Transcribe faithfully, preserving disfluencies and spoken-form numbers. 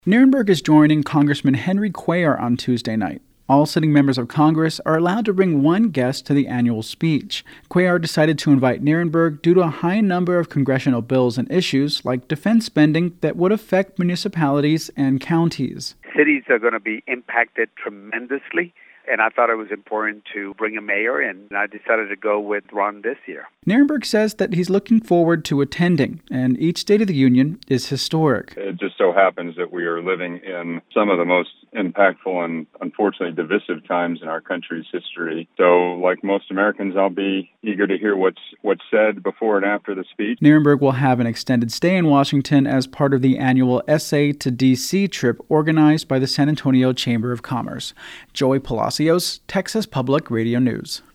Nirenberg is joining Congressman Henry Cuellar on Tuesday night. All sitting members of Congress are allowed to bring one guest to the annual speech. Cuellar decided to invite Nirenberg due to a high number of congressional bills and issues like defense spending that would affect municipalities and counties. Cities are going to be impacted tremendously, and I thought it was important to bring a mayor, and I decided to go with Ron this year. Nirenberg says that he's looking forward to attending, and each State of the Union is historic. It just so happens that we are living in some of the most impactful and unfortunately divisive times in our country's history. So, like most Americans, I'll be eager to hear what's what's said before and after the speech. Nirenberg will have an extended stay in Washington as part of the annual S A to D C trip organized by the San Antonio Chamber of Commerce. Joey Palacios, Texas Public Radio News.